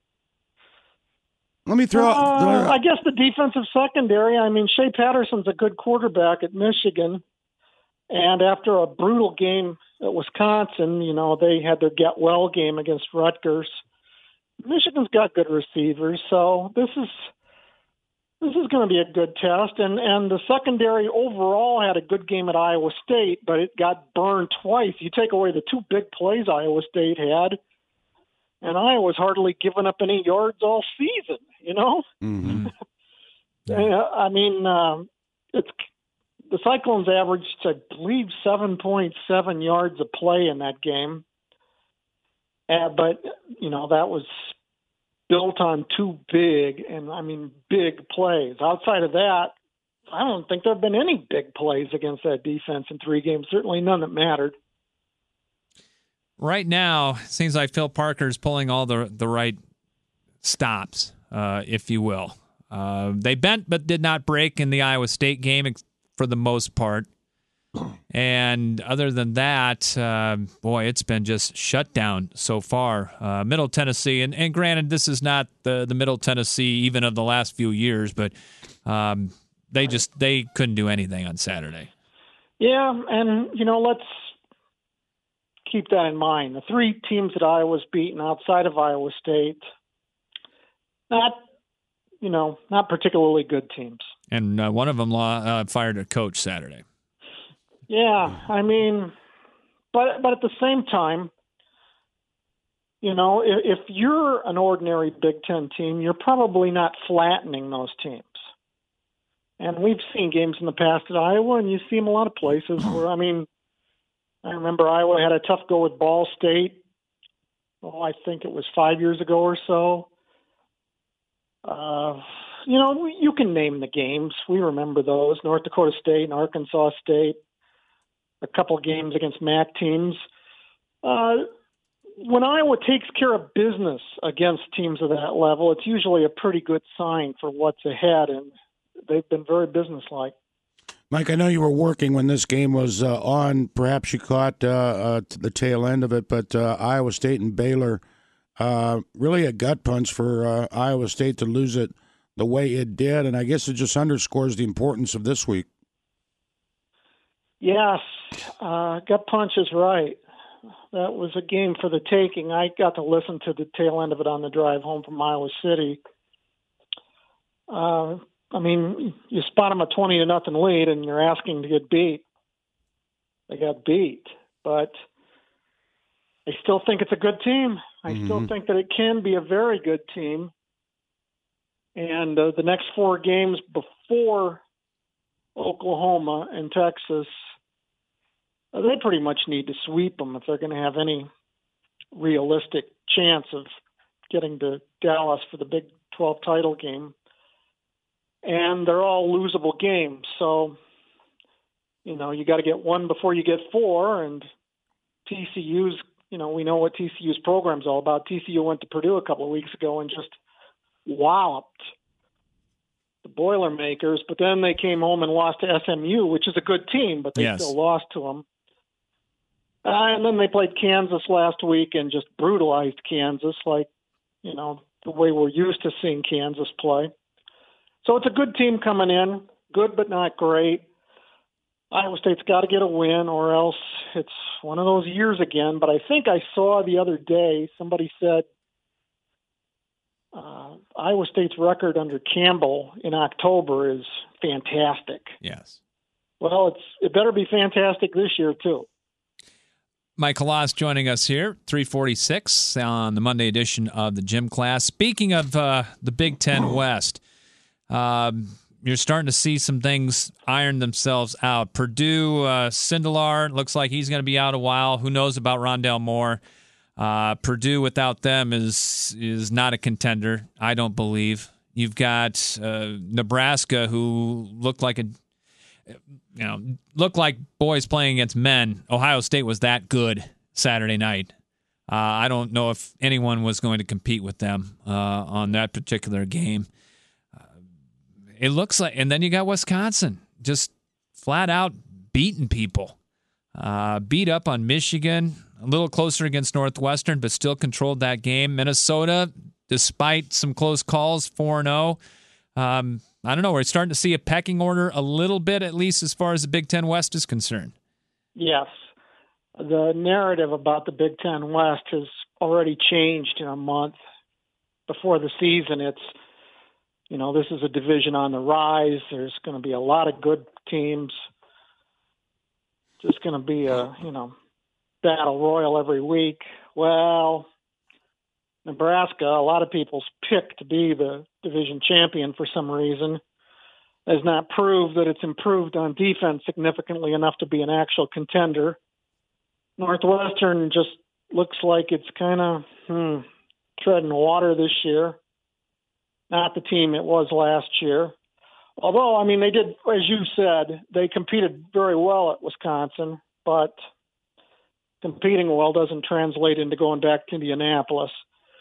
Let me throw. Uh, I guess the defensive secondary. I mean, Shea Patterson's a good quarterback at Michigan, and after a brutal game at Wisconsin, you know, they had their get well game against Rutgers. Michigan's got good receivers, so this is this is going to be a good test. And and the secondary overall had a good game at Iowa State, but it got burned twice. You take away the two big plays Iowa State had, and Iowa's hardly given up any yards all season. You know, mm-hmm. I mean, uh, it's. The Cyclones averaged, I believe, seven point seven yards a play in that game. Uh, but, you know, that was built on two big, and I mean, big plays. Outside of that, I don't think there have been any big plays against that defense in three games, certainly none that mattered. Right now, it seems like Phil Parker's pulling all the, the right stops, uh, if you will. Uh, they bent but did not break in the Iowa State game, for the most part. And other than that, uh, boy, it's been just shut down so far. Uh, Middle Tennessee, and, and granted, this is not the, the Middle Tennessee even of the last few years, but um, they just they couldn't do anything on Saturday. Yeah, and, you know, let's keep that in mind. The three teams that Iowa's beaten outside of Iowa State, not, you know, not particularly good teams. And uh, one of them uh, fired a coach Saturday. Yeah, I mean, but but at the same time, you know, if, if you're an ordinary Big Ten team, you're probably not flattening those teams. And we've seen games in the past at Iowa, and you see them a lot of places where, I mean, I remember Iowa had a tough go with Ball State. Oh, I think it was five years ago or so. Uh, you know, you can name the games. We remember those. North Dakota State and Arkansas State. A couple of games against M A C teams. Uh, when Iowa takes care of business against teams of that level, it's usually a pretty good sign for what's ahead, and they've been very businesslike. Mike, I know you were working when this game was uh, on. Perhaps you caught uh, uh, the tail end of it, but uh, Iowa State and Baylor, uh, really a gut punch for uh, Iowa State to lose it the way it did, and I guess it just underscores the importance of this week. Yes, uh, gut punch is right. That was a game for the taking. I got to listen to the tail end of it on the drive home from Iowa City. Uh, I mean, you spot them a twenty to nothing lead, and you're asking to get beat. They got beat, but I still think it's a good team. I mm-hmm. still think that it can be a very good team. And uh, the next four games before Oklahoma and Texas, uh, they pretty much need to sweep them if they're going to have any realistic chance of getting to Dallas for the Big twelve title game. And they're all losable games. So, you know, you got to get one before you get four. And T C U's, you know, we know what T C U's program's all about. T C U went to Purdue a couple of weeks ago and just walloped the Boilermakers, but then they came home and lost to S M U, which is a good team, but they yes. still lost to them. Uh, and then they played Kansas last week and just brutalized Kansas, like, you know, the way we're used to seeing Kansas play. So it's a good team coming in, good but not great. Iowa State's got to get a win or else it's one of those years again. But I think I saw the other day somebody said uh, Iowa State's record under Campbell in October is fantastic. Yes. well, it's it better be fantastic this year too. Mike Halas joining us here, three forty-six on the Monday edition of the Gym Class. Speaking of uh, the Big Ten West, um, you're starting to see some things iron themselves out. Purdue, uh, Sindelar, looks like he's going to be out a while. Who knows about Rondale Moore? Uh, Purdue without them is is not a contender, I don't believe. You've got uh, Nebraska, who looked like a you know looked like boys playing against men. Ohio State was that good Saturday night. Uh, I don't know if anyone was going to compete with them uh, on that particular game. Uh, it looks like, and then you got Wisconsin just flat out beating people. Uh, beat up on Michigan, a little closer against Northwestern, but still controlled that game. Minnesota, despite some close calls, four and oh. Um, I don't know. We're starting to see a pecking order a little bit, at least as far as the Big Ten West is concerned. Yes. The narrative about the Big Ten West has already changed in a month. Before the season, it's, you know, this is a division on the rise. There's going to be a lot of good teams. Just going to be a, you know, battle royal every week. Well, Nebraska, a lot of people's pick to be the division champion for some reason, has not proved that it's improved on defense significantly enough to be an actual contender. Northwestern just looks like it's kind of hmm, treading water this year. Not the team it was last year. Although, I mean, they did, as you said, they competed very well at Wisconsin, but competing well doesn't translate into going back to Indianapolis.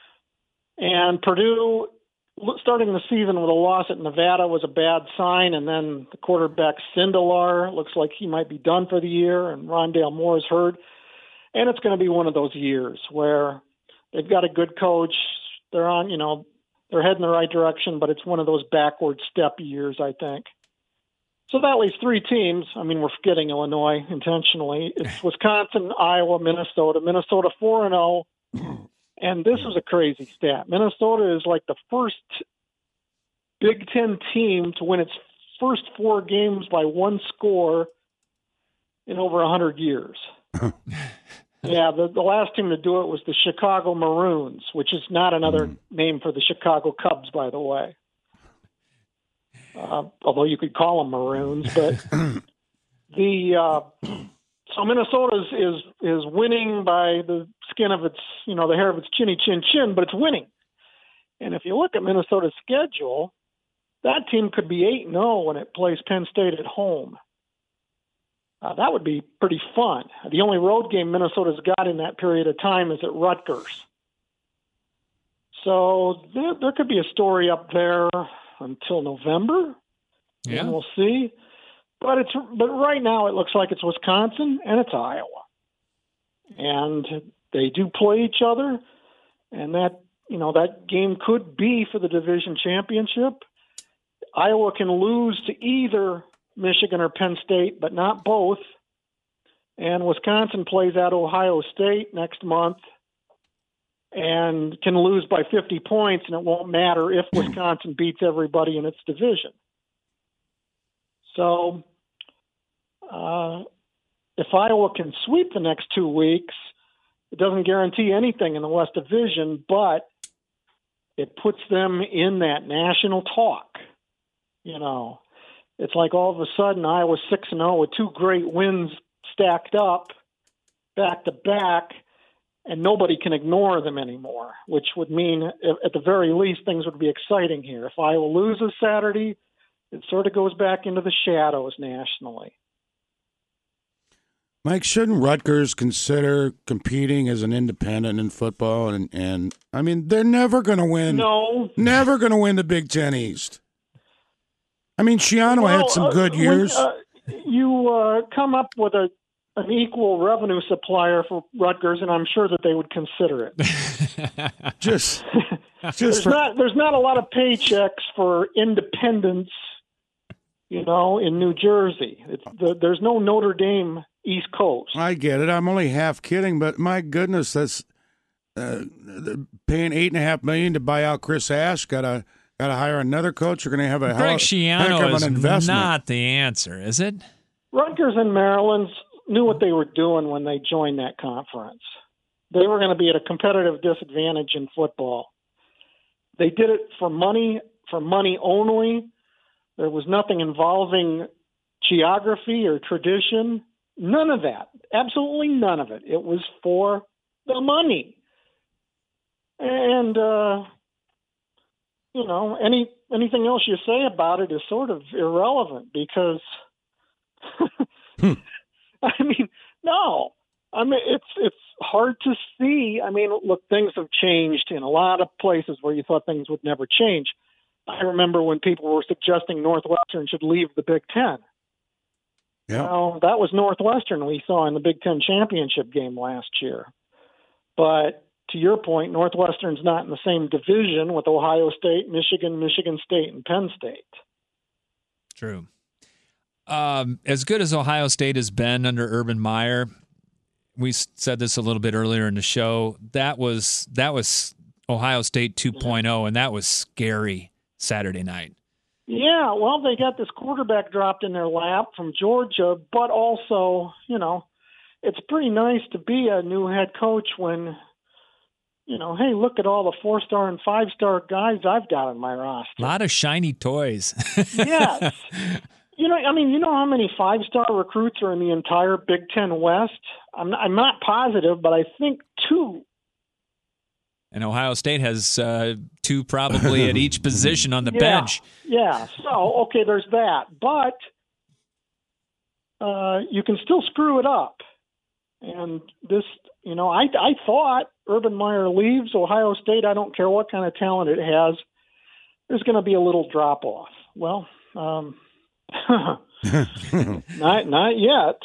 And Purdue, starting the season with a loss at Nevada was a bad sign, and then the quarterback Sindelar looks like he might be done for the year, and Rondale Moore is hurt. And it's going to be one of those years where they've got a good coach. They're on, you know, they're heading the right direction, but it's one of those backward step years, I think. So that leaves three teams. I mean, we're forgetting Illinois intentionally. It's Wisconsin, Iowa, Minnesota. Minnesota four and oh. And this is a crazy stat. Minnesota is like the first Big Ten team to win its first four games by one score in over one hundred years. Yeah, the, the last team to do it was the Chicago Maroons, which is not another mm. name for the Chicago Cubs, by the way. Uh, although you could call them Maroons, but the uh, so Minnesota is, is is winning by the skin of its, you know, the hair of its chinny chin chin, but it's winning. And if you look at Minnesota's schedule, that team could be eight and zero when it plays Penn State at home. Uh, that would be pretty fun. The only road game Minnesota's got in that period of time is at Rutgers. So there, there could be a story up there until November, yeah. and we'll see. But it's but right now it looks like it's Wisconsin and it's Iowa, and they do play each other, and that you know that game could be for the division championship. Iowa can lose to either Michigan or Penn State, but not both. And Wisconsin plays at Ohio State next month and can lose by fifty points, and it won't matter if Wisconsin beats everybody in its division. So uh, if Iowa can sweep the next two weeks, it doesn't guarantee anything in the West Division, but it puts them in that national talk, you know. It's like all of a sudden Iowa's six and oh with two great wins stacked up back to back, and nobody can ignore them anymore, which would mean at the very least things would be exciting here. If Iowa loses Saturday, it sort of goes back into the shadows nationally. Mike, shouldn't Rutgers consider competing as an independent in football? And, and I mean, they're never going to win. No. Never going to win the Big Ten East. I mean, Schiano well, had some good uh, years. When, uh, you uh, come up with a an equal revenue supplier for Rutgers, and I'm sure that they would consider it. just, just there's for... not there's not a lot of paychecks for independence, you know, in New Jersey. It's the, there's no Notre Dame East Coast. I get it. I'm only half kidding, but my goodness, that's uh, paying eight and a half million to buy out Chris Ash. Got to got to hire another coach. You're going to have a Greg hell, Schiano heck of is an investment. Not the answer, is it? Rutgers and Maryland knew what they were doing when they joined that conference. They were going to be at a competitive disadvantage in football. They did it for money, for money only. There was nothing involving geography or tradition. None of that. Absolutely none of it. It was for the money. And, uh, you know, any anything else you say about it is sort of irrelevant because, hmm. I mean, no. I mean, it's it's hard to see. I mean, look, things have changed in a lot of places where you thought things would never change. I remember when people were suggesting Northwestern should leave the Big Ten. Yeah. Well, that was Northwestern we saw in the Big Ten championship game last year. But to your point, Northwestern's not in the same division with Ohio State, Michigan, Michigan State, and Penn State. True. Um, as good as Ohio State has been under Urban Meyer, we said this a little bit earlier in the show, that was that was Ohio State two point oh, and that was scary Saturday night. Yeah, well, they got this quarterback dropped in their lap from Georgia, but also, you know, it's pretty nice to be a new head coach when, you know, hey, look at all the four-star and five-star guys I've got on my roster. A lot of shiny toys. Yes. You know, I mean, you know how many five-star recruits are in the entire Big Ten West? I'm not, I'm not positive, but I think two. And Ohio State has uh, two probably at each position on the yeah, bench. Yeah, so, okay, there's that. But uh, you can still screw it up. And this, you know, I, I thought Urban Meyer leaves Ohio State. I don't care what kind of talent it has. There's going to be a little drop-off. Well, um, not not yet.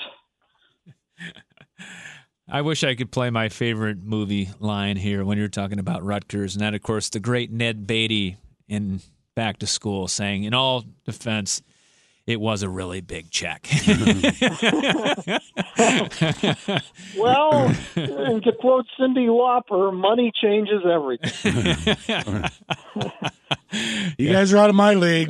I wish I could play my favorite movie line here when you're talking about Rutgers, and that, of course, the great Ned Beatty in Back to School saying, in all defense, it was a really big check. Well, and to quote Cyndi Lauper, money changes everything. You guys are out of my league.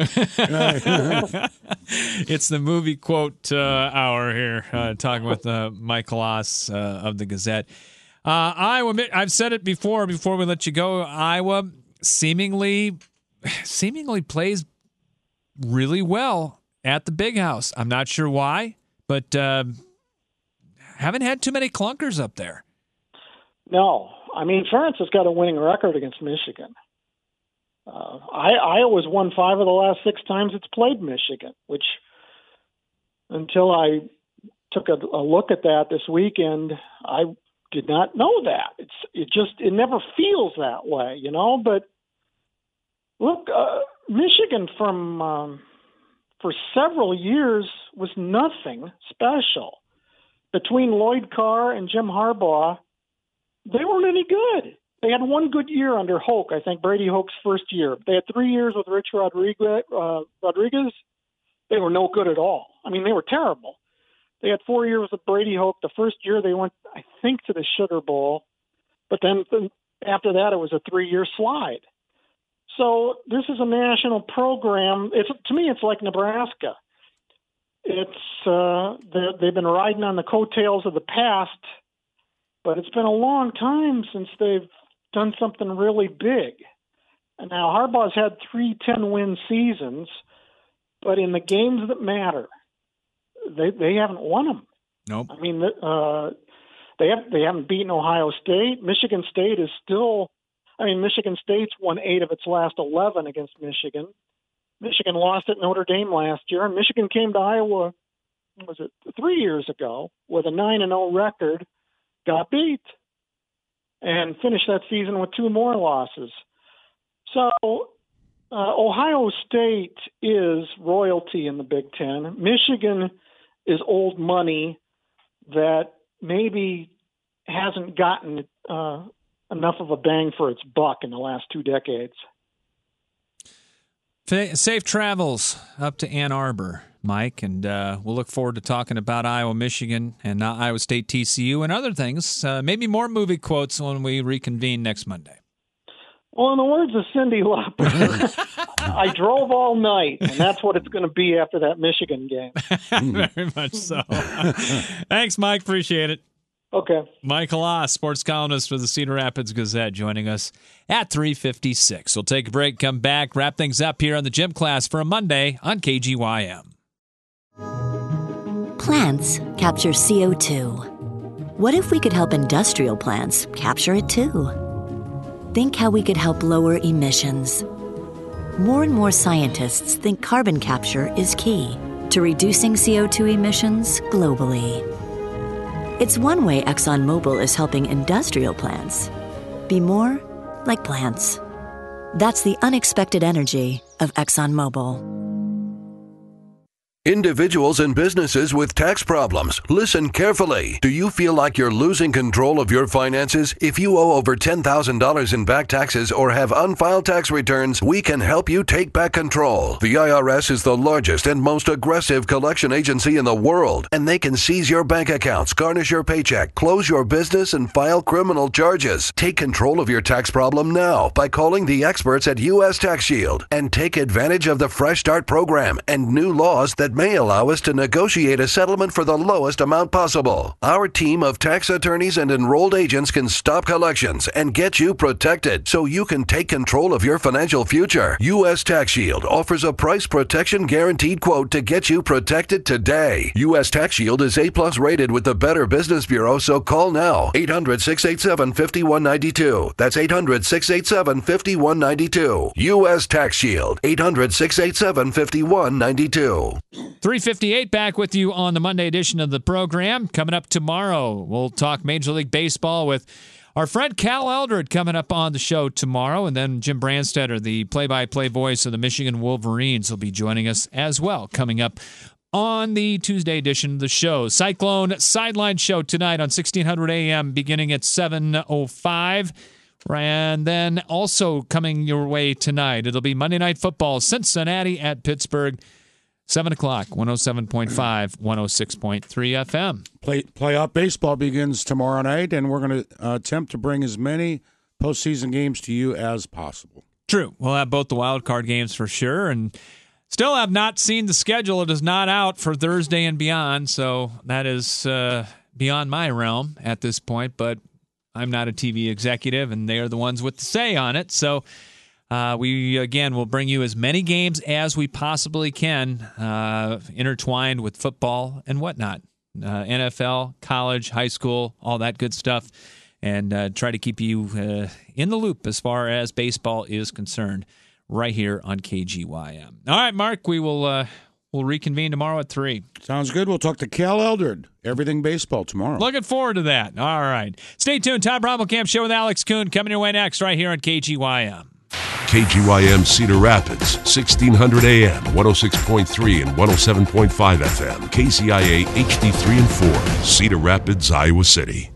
It's the movie quote uh, hour here, uh, talking with uh, Mike Loss uh, of the Gazette. Uh, Iowa, I've said it before, before we let you go, Iowa seemingly, seemingly plays really well at the Big House. I'm not sure why, but uh, haven't had too many clunkers up there. No. I mean, France has got a winning record against Michigan. Uh, I, Iowa's won five of the last six times it's played Michigan, which until I took a, a look at that this weekend, I did not know that. It's it just it never feels that way, you know. But look, uh, Michigan from um, for several years was nothing special. Between Lloyd Carr and Jim Harbaugh, they weren't any good. They had one good year under Hoke, I think, Brady Hoke's first year. They had three years with Rich Rodriguez. Uh, Rodriguez. They were no good at all. I mean, they were terrible. They had four years with Brady Hoke. The first year they went, I think, to the Sugar Bowl. But then after that, it was a three-year slide. So this is a national program. It's to me, it's like Nebraska. It's uh, they've been riding on the coattails of the past, but it's been a long time since they've done something really big. And now Harbaugh's had three ten-win seasons, but in the games that matter, they they haven't won them. Nope. I mean, uh, they have they haven't beaten Ohio State. Michigan State is still. I mean, Michigan State's won eight of its last eleven against Michigan. Michigan lost at Notre Dame last year, and Michigan came to Iowa. Was it three years ago with a nine and zero record? Got beat and finished that season with two more losses. So uh, Ohio State is royalty in the Big Ten. Michigan is old money that maybe hasn't gotten uh, enough of a bang for its buck in the last two decades. Safe travels up to Ann Arbor, Mike, and uh, we'll look forward to talking about Iowa, Michigan, and uh, Iowa State, T C U, and other things. Uh, maybe more movie quotes when we reconvene next Monday. Well, in the words of Cyndi Lauper, I drove all night, and that's what it's going to be after that Michigan game. Very much so. Thanks, Mike. Appreciate it. Okay. Michael Oss, sports columnist for the Cedar Rapids Gazette, joining us at three fifty-six. We'll take a break, come back, wrap things up here on the Gym Class for a Monday on K G Y M. Plants capture C O two. What if we could help industrial plants capture it too? Think how we could help lower emissions. More and more scientists think carbon capture is key to reducing C O two emissions globally. It's one way ExxonMobil is helping industrial plants be more like plants. That's the unexpected energy of ExxonMobil. Individuals and businesses with tax problems, listen carefully. Do you feel like you're losing control of your finances? If you owe over ten thousand dollars in back taxes or have unfiled tax returns, we can help you take back control. The I R S is the largest and most aggressive collection agency in the world, and they can seize your bank accounts, garnish your paycheck, close your business, and file criminal charges. Take control of your tax problem now by calling the experts at U S Tax Shield and take advantage of the Fresh Start program and new laws that may allow us to negotiate a settlement for the lowest amount possible. Our team of tax attorneys and enrolled agents can stop collections and get you protected so you can take control of your financial future. U S Tax Shield offers a price protection guaranteed quote to get you protected today. U S Tax Shield is A plus rated with the Better Business Bureau, so call now. eight hundred, six eight seven, five one nine two. That's eight hundred, six eight seven, five one nine two. U S Tax Shield. eight hundred, six eight seven, five one nine two. three fifty-eight back with you on the Monday edition of the program. Coming up tomorrow, we'll talk Major League Baseball with our friend Cal Eldred coming up on the show tomorrow. And then Jim Brandstetter, the play-by-play voice of the Michigan Wolverines, will be joining us as well coming up on the Tuesday edition of the show. Cyclone Sideline Show tonight on sixteen hundred A M beginning at seven oh five. And then also coming your way tonight, it'll be Monday Night Football, Cincinnati at Pittsburgh. seven o'clock, one oh seven point five, one oh six point three F M. Play, playoff baseball begins tomorrow night, and we're going to uh, attempt to bring as many postseason games to you as possible. True. We'll have both the wild card games for sure, and still have not seen the schedule. It is not out for Thursday and beyond, so that is uh, beyond my realm at this point, but I'm not a T V executive, and they are the ones with the say on it, so Uh, we, again, will bring you as many games as we possibly can, uh, intertwined with football and whatnot. Uh, N F L, college, high school, all that good stuff, and uh, try to keep you uh, in the loop as far as baseball is concerned right here on K G Y M. All right, Mark, we will uh, we'll reconvene tomorrow at three. Sounds good. We'll talk to Cal Eldred, Everything Baseball, tomorrow. Looking forward to that. All right. Stay tuned. Tom Brommelkamp Show with Alex Kuhn coming your way next right here on K G Y M. K G Y M Cedar Rapids, sixteen hundred A M, one oh six point three and one oh seven point five F M. K C I A H D three and four, Cedar Rapids, Iowa City.